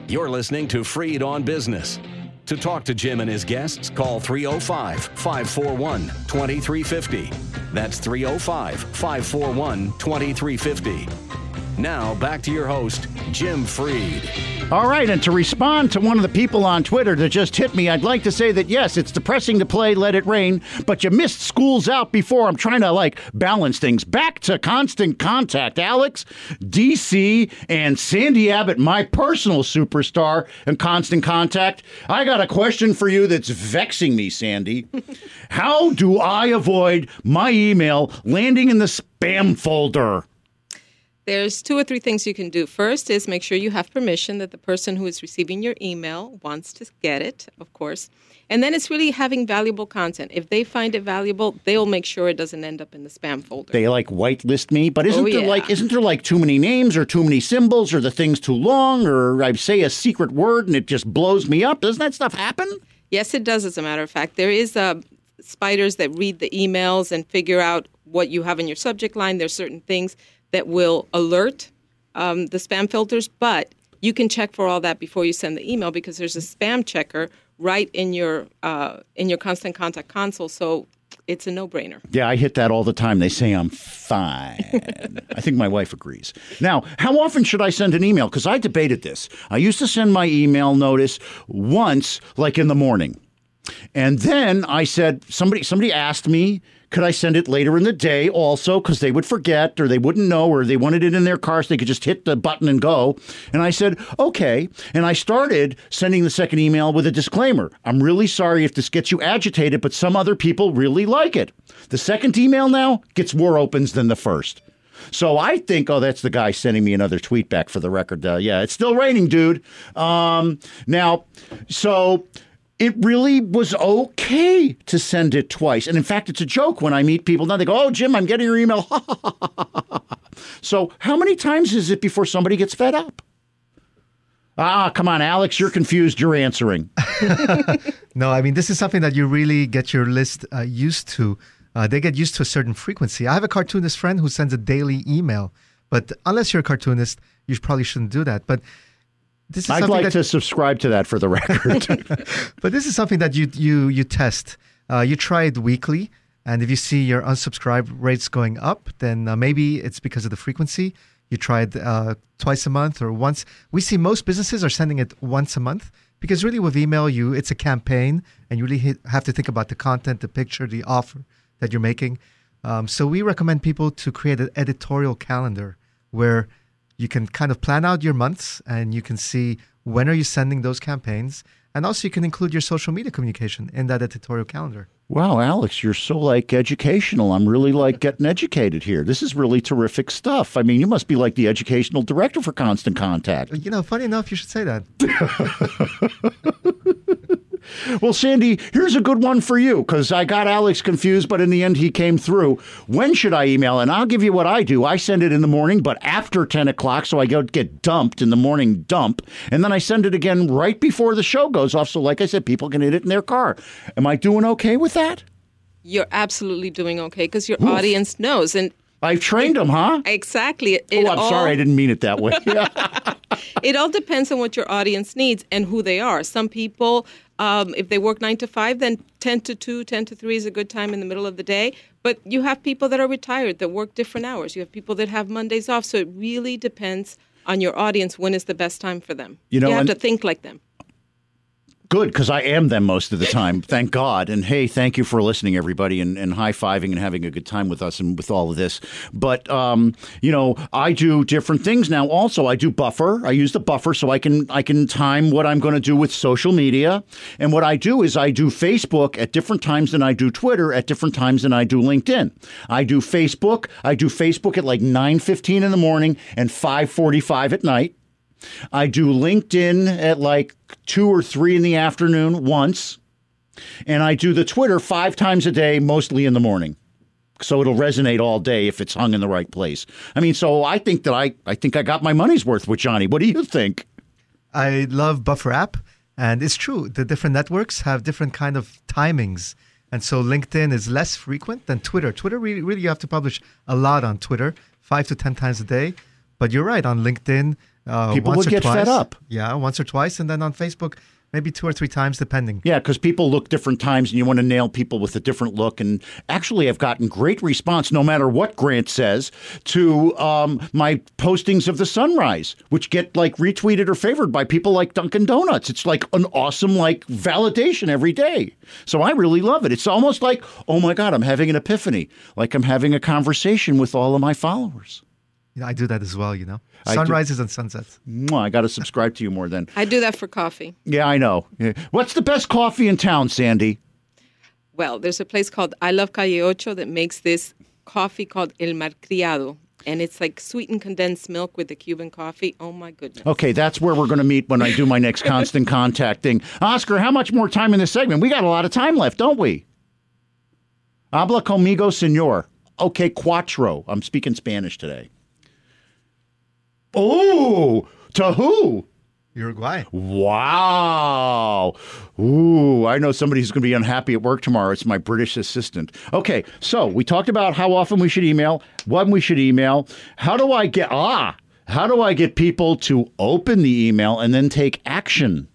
You're listening to Freed on Business. To talk to Jim and his guests, call 305-541-2350. That's 305-541-2350. Now, back to your host, Jim Freed. All right, and to respond to one of the people on Twitter that just hit me, I'd like to say that, yes, it's depressing to play Let It Rain, but you missed School's Out before. I'm trying to, balance things. Back to Constant Contact. Alex, DC, and Sandy Abbott, my personal superstar in Constant Contact. I got a question for you that's vexing me, Sandy. How do I avoid my email landing in the spam folder? There's 2 or 3 things you can do. First is make sure you have permission that the person who is receiving your email wants to get it, of course. And then it's really having valuable content. If they find it valuable, they'll make sure it doesn't end up in the spam folder. They whitelist me, but isn't there too many names or too many symbols or the thing's too long or I say a secret word and it just blows me up? Doesn't that stuff happen? Yes, it does, as a matter of fact. There is spiders that read the emails and figure out what you have in your subject line. There's certain things that will alert the spam filters, but you can check for all that before you send the email because there's a spam checker right in your Constant Contact console, so it's a no-brainer. Yeah, I hit that all the time. They say I'm fine. I think my wife agrees. Now, how often should I send an email? Because I debated this. I used to send my email notice once, in the morning. And then I said, somebody asked me, could I send it later in the day also because they would forget or they wouldn't know or they wanted it in their car so they could just hit the button and go. And I said, okay. And I started sending the second email with a disclaimer. I'm really sorry if this gets you agitated, but some other people really like it. The second email now gets more opens than the first. So I think, that's the guy sending me another tweet back for the record. Yeah, it's still raining, dude. It really was okay to send it twice. And in fact, it's a joke when I meet people. Now they go, oh, Jim, I'm getting your email. So how many times is it before somebody gets fed up? Come on, Alex, you're confused. You're answering. No, I mean, this is something that you really get your list used to. They get used to a certain frequency. I have a cartoonist friend who sends a daily email. But unless you're a cartoonist, you probably shouldn't do that. But I'd like to subscribe to that for the record. But this is something that you test. You try it weekly, and if you see your unsubscribe rates going up, then maybe it's because of the frequency. You try it twice a month or once. We see most businesses are sending it once a month because really with email, it's a campaign, and you really have to think about the content, the picture, the offer that you're making. So we recommend people to create an editorial calendar where you can kind of plan out your months and you can see when are you sending those campaigns. And also you can include your social media communication in that editorial calendar. Wow, Alex, you're so educational. I'm really getting educated here. This is really terrific stuff. I mean, you must be the educational director for Constant Contact. Funny enough, you should say that. Well, Sandy, here's a good one for you because I got Alex confused, but in the end he came through. When should I email? And I'll give you what I do. I send it in the morning, but after 10 o'clock, so I get dumped in the morning dump. And then I send it again right before the show goes off. So like I said, people can hit it in their car. Am I doing okay with that? You're absolutely doing okay because your audience knows. And I've trained them, huh? Exactly. Sorry. I didn't mean it that way. It all depends on what your audience needs and who they are. Some people, if they work 9 to 5, then 10 to 2, 10 to 3 is a good time in the middle of the day. But you have people that are retired that work different hours. You have people that have Mondays off. So it really depends on your audience when is the best time for them. You have to think like them. Good, because I am them most of the time. Thank God. And hey, thank you for listening, everybody, and high-fiving and having a good time with us and with all of this. But, I do different things now. Also, I do Buffer. I use the Buffer so I can time what I'm going to do with social media. And what I do is I do Facebook at different times than I do Twitter, at different times than I do LinkedIn. I do Facebook at 9:15 in the morning and 5:45 at night. I do LinkedIn at 2 or 3 in the afternoon once. And I do the Twitter 5 times a day, mostly in the morning. So it'll resonate all day if it's hung in the right place. I mean, so I think that I got my money's worth with Johnny. What do you think? I love Buffer app. And it's true. The different networks have different kind of timings. And so LinkedIn is less frequent than Twitter. Twitter, really you have to publish a lot on Twitter, 5 to 10 times a day. But you're right, on LinkedIn, People once would or get twice. fed up. Yeah, once or twice. And then on Facebook, maybe 2 or 3 times, depending. Yeah, because people look different times and you want to nail people with a different look. And actually, I've gotten great response, no matter what Grant says, to my postings of the sunrise, which get like retweeted or favored by people like Dunkin' Donuts. It's like an awesome like validation every day. So I really love it. It's almost like, oh my God, I'm having an epiphany, like I'm having a conversation with all of my followers. You know, I do that as well, you know. I do. Sunrises and sunsets. Mwah, I got to subscribe to you more then. I do that for coffee. Yeah, I know. Yeah. What's the best coffee in town, Sandy? Well, there's a place called I Love Calle Ocho that makes this coffee called El Malcriado. And it's like sweetened condensed milk with the Cuban coffee. Oh, my goodness. Okay, that's where we're going to meet when I do my next Constant Contact thing. Oscar, how much more time in this segment? We got a lot of time left, don't we? Habla conmigo, señor. Okay, cuatro. I'm speaking Spanish today. Oh, to who? Uruguay. Wow. Ooh, I know somebody who's going to be unhappy at work tomorrow. It's my British assistant. Okay, so we talked about how often we should email, when we should email. How do I get people to open the email and then take action?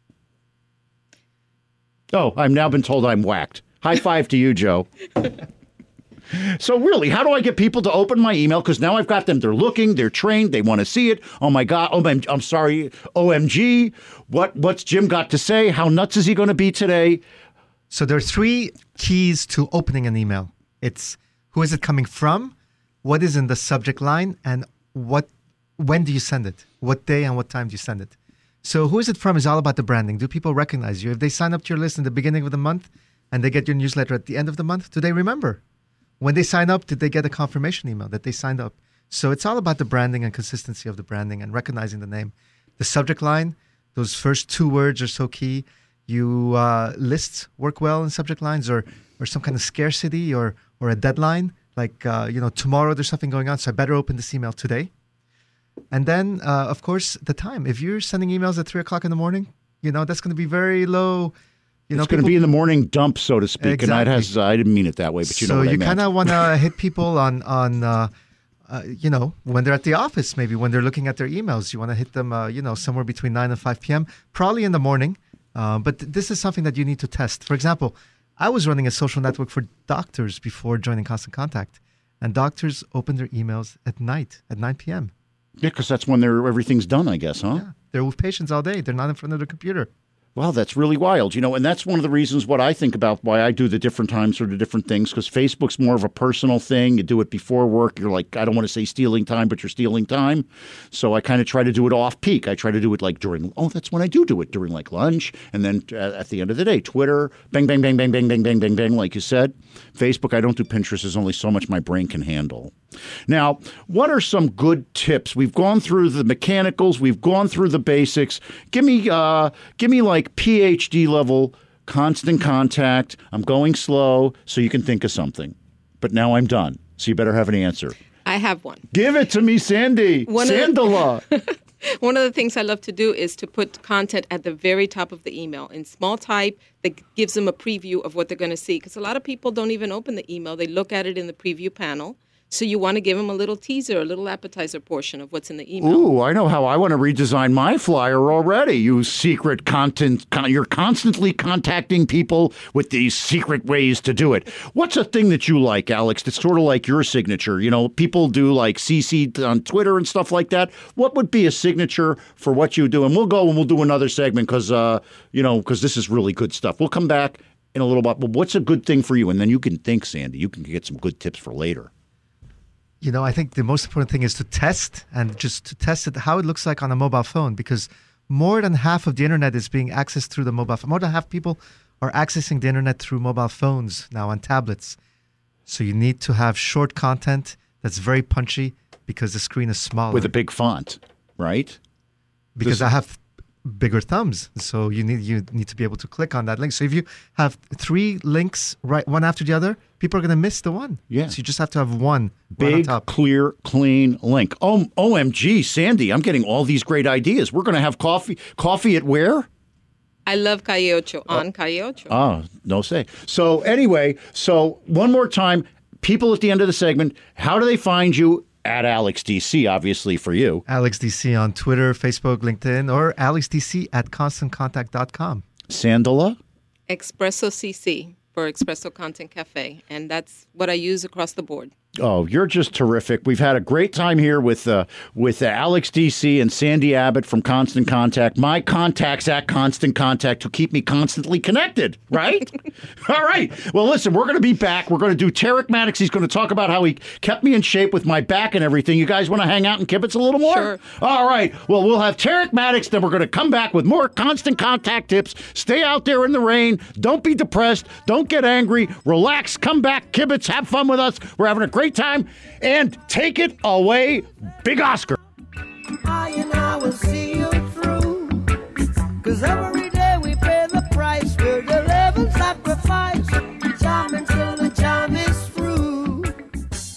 Oh, I've now been told I'm whacked. High five to you, Joe. So really, how do I get people to open my email? Because now I've got them. They're looking. They're trained. They want to see it. Oh, my God. Oh, I'm sorry. OMG. What's Jim got to say? How nuts is he going to be today? So there are 3 keys to opening an email. It's who is it coming from, what is in the subject line, and when do you send it? What day and what time do you send it? So who is it from is all about the branding. Do people recognize you? If they sign up to your list in the beginning of the month and they get your newsletter at the end of the month, do they remember? When they sign up, did they get a confirmation email that they signed up? So it's all about the branding and consistency of the branding and recognizing the name. The subject line, those first 2 words are so key. You lists work well in subject lines or some kind of scarcity or a deadline. Like, tomorrow there's something going on, so I better open this email today. And then, of course, the time. If you're sending emails at 3 o'clock in the morning, that's going to be very low. It's going to be in the morning dump, so to speak. Exactly. And I didn't mean it that way, but you know what I meant. So you kind of want to hit people on when they're at the office, maybe when they're looking at their emails. You want to hit them, somewhere between 9 and 5 p.m., probably in the morning. But this is something that you need to test. For example, I was running a social network for doctors before joining Constant Contact, and doctors open their emails at night, at 9 p.m. Yeah, because that's when everything's done, I guess, huh? Yeah, they're with patients all day. They're not in front of the computer. Wow, that's really wild, and that's one of the reasons what I think about why I do the different times or the different things, because Facebook's more of a personal thing. You do it before work. You're like, I don't want to say stealing time, but you're stealing time. So I kind of try to do it off peak. I try to do it like that's when I do it, during like lunch. And then at the end of the day, Twitter, bang, bang, bang, bang, bang, bang, bang, bang, bang, like you said. Facebook, I don't do Pinterest. There's only so much my brain can handle. Now, what are some good tips? We've gone through the mechanicals. We've gone through the basics. Give me like PhD level Constant Contact. I'm going slow so you can think of something. But now I'm done. So you better have an answer. I have one. Give it to me, Sandy. Sandala. One of the things I love to do is to put content at the very top of the email in small type that gives them a preview of what they're going to see. Because a lot of people don't even open the email. They look at it in the preview panel. So you want to give them a little teaser, a little appetizer portion of what's in the email. Ooh, I know how I want to redesign my flyer already. You secret content. You're constantly contacting people with these secret ways to do it. What's a thing that you like, Alex, that's sort of like your signature? People do like CC on Twitter and stuff like that. What would be a signature for what you do? And we'll go and we'll do another segment because this is really good stuff. We'll come back in a little bit. But what's a good thing for you? And then you can think, Sandy. You can get some good tips for later. I think the most important thing is to test and just to test it, how it looks like on a mobile phone, because more than half of the internet is being accessed through the mobile phone. More than half people are accessing the internet through mobile phones now on tablets. So you need to have short content that's very punchy because the screen is smaller. With a big font, right? Because I have bigger thumbs. So you need to be able to click on that link. So if you have 3 links right one after the other, people are going to miss the one. Yeah. So you just have to have one big, on top. clear, clean link. Oh, OMG, Sandy, I'm getting all these great ideas. We're going to have coffee. Coffee at where? I Love Calle Ocho on Calle Ocho. Oh, no say. So anyway, one more time, people at the end of the segment, how do they find you? at AlexDC, obviously, for you. AlexDC on Twitter, Facebook, LinkedIn, or AlexDC at constantcontact.com. Sandala? Espresso CC for Espresso Content Cafe. And that's what I use across the board. Oh, you're just terrific. We've had a great time here with AlexDC and Sandy Abbott from Constant Contact. My contacts at Constant Contact to keep me constantly connected, right? All right. Well, listen, we're going to be back. We're going to do Tarek Maddox. He's going to talk about how he kept me in shape with my back and everything. You guys want to hang out and kibitz a little more? Sure. All right. Well, we'll have Tarek Maddox. Then we're going to come back with more Constant Contact tips. Stay out there in the rain. Don't be depressed. Don't get angry. Relax. Come back. Kibitz. Have fun with us. We're having a great time. And take it away, Big Oscar.